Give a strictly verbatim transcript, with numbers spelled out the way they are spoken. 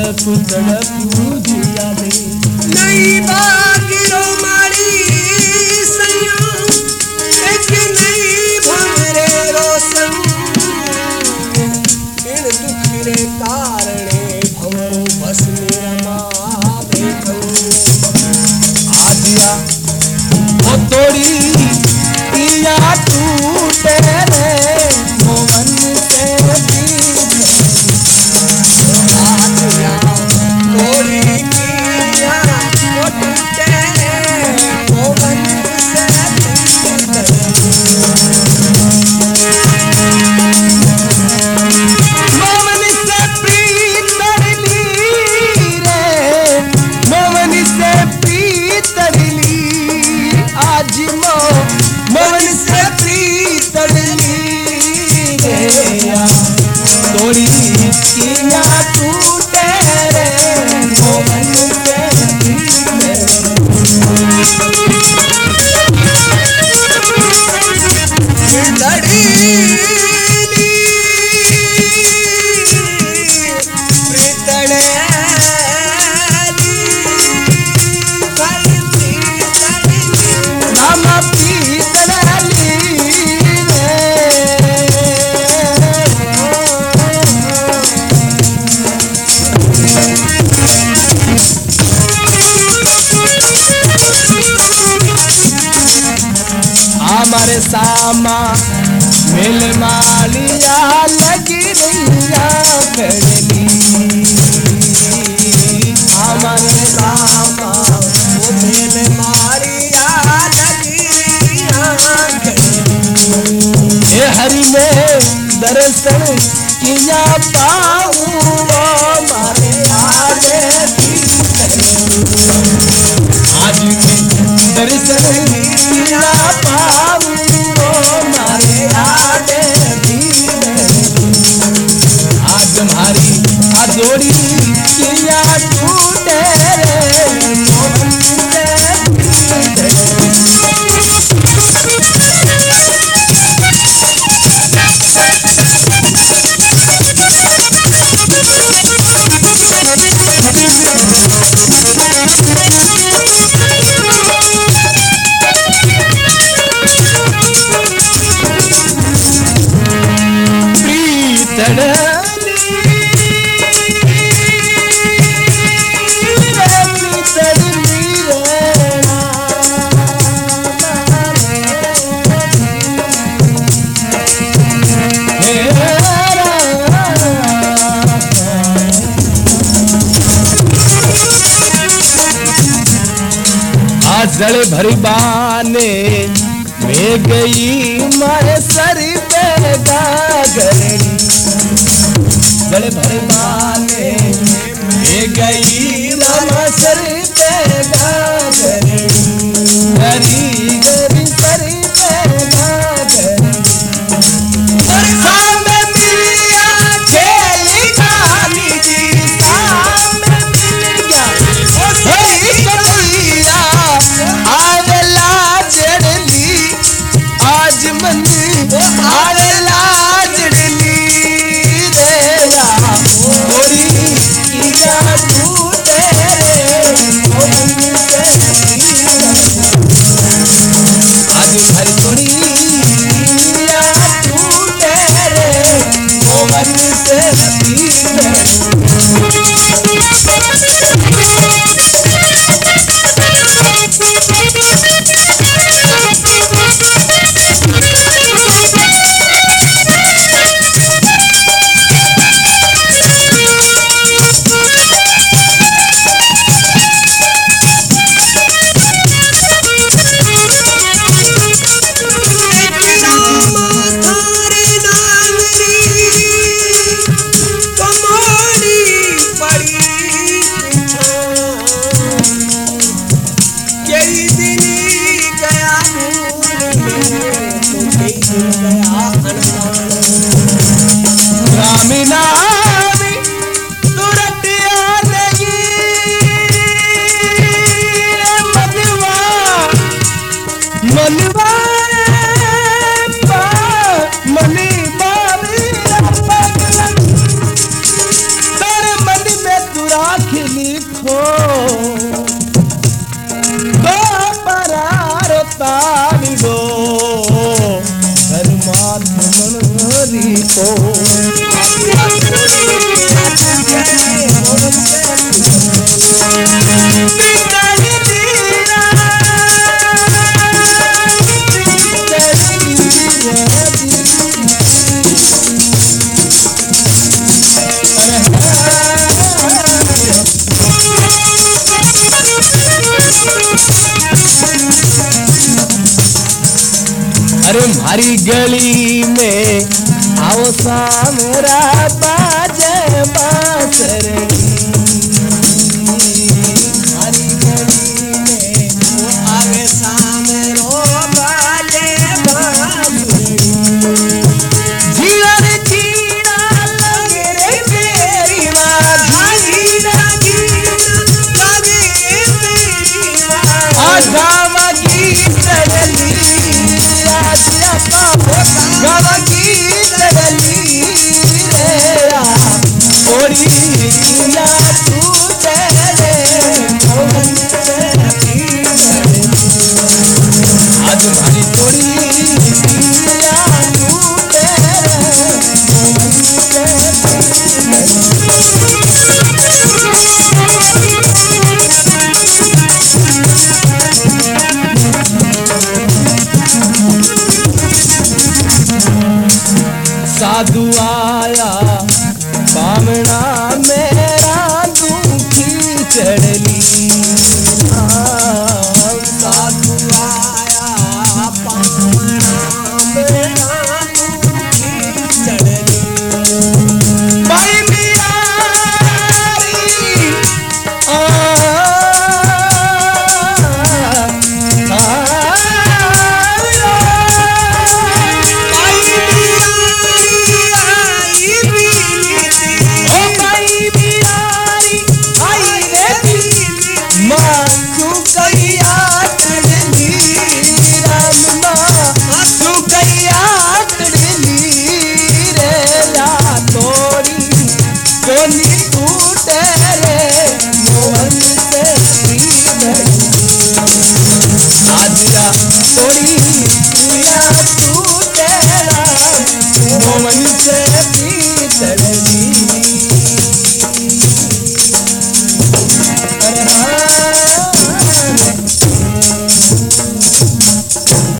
तड़प तड़प जिया दे नहीं बागिरो मारी सैया एक नहीं भंगरे रोशन इन दुख रे कारणे भवरो बस निरमा देखो आजिया वो तोड़ी पिया टूटे रे मोहन से आजिया तोड़ी पिया वो टूटे रे मोहन से मोहन से प्रीत तरली रे मोहन से प्रीत तरली आज मो मोहन से प्रीत तरली रे तोड़ी किया टूटे रे मोहन से हमारे सामा मिल मालिया लगी रैया कड़ली हमारे सामा मिल मारिया लगी हे हरि में दर्शन किया पाऊँ मारे आगे आज में दर्शन किया पाऊँ मारे आगे आज हमारी जोड़ी किया टूटे रे मोहन जल भरी बाने में गई मारे सर पे गागरी जल भरी बाने में गई मारे सर पे गागरी गरी गरी सर पे गागरी सामने मिलिया खेली खानी जी सामने मिलिया होई कटैया आवेला जड़ली आज मन आवेला जड़ली देया मोरी किया टूटे रे मोहन से आज भर छोड़ी किया टूटे रे मोहन से कमोड़ी पड़ी अरे मारी गली में आओ सामरा बाजे बांसुरी, मारी गली में आवे सामरो बाजे बांसुरी। जीवन जीना लगे रे तेरी माँ, जीना जीना लगे तेरी माँ। गावा की चढ़ली राजिया पापो, गावा की चढ़ली रे ओरी या तू तेरे मोहन से आज भारी तोड़ी या तू तेरे साधु आया बामना मेरा दुखी चढ़ली, साधु आया बामना मेरा दुखी चढ़ली। भाई मियारी आ तोड़ी या तू तेरा मोहन से